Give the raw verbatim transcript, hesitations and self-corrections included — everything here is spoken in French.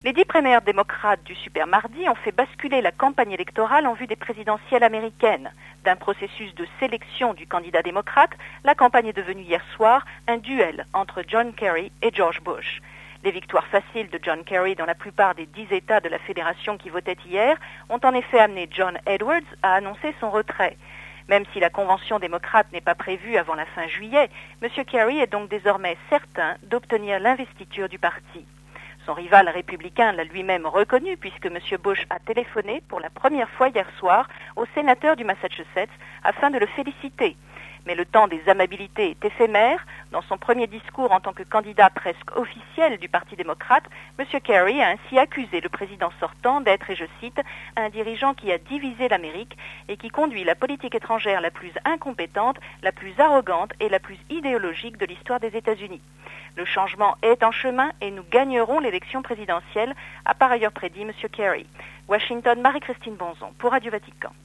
Les dix primaires démocrates du super mardi ont fait basculer la campagne électorale en vue des présidentielles américaines. D'un processus de sélection du candidat démocrate, la campagne est devenue hier soir un duel entre John Kerry et George Bush. Les victoires faciles de John Kerry dans la plupart des dix États de la fédération qui votaient hier ont en effet amené John Edwards à annoncer son retrait. Même si la convention démocrate n'est pas prévue avant la fin juillet, M. Kerry est donc désormais certain d'obtenir l'investiture du parti. Son rival républicain l'a lui-même reconnu puisque M. Bush a téléphoné pour la première fois hier soir au sénateur du Massachusetts afin de le féliciter. Mais le temps des amabilités est éphémère. Dans son premier discours en tant que candidat presque officiel du Parti démocrate, M. Kerry a ainsi accusé le président sortant d'être, et je cite, un dirigeant qui a divisé l'Amérique et qui conduit la politique étrangère la plus incompétente, la plus arrogante et la plus idéologique de l'histoire des États-Unis. Le changement est en chemin et nous gagnerons l'élection présidentielle, a par ailleurs prédit M. Kerry. Washington, Marie-Christine Bonzon pour Radio Vatican.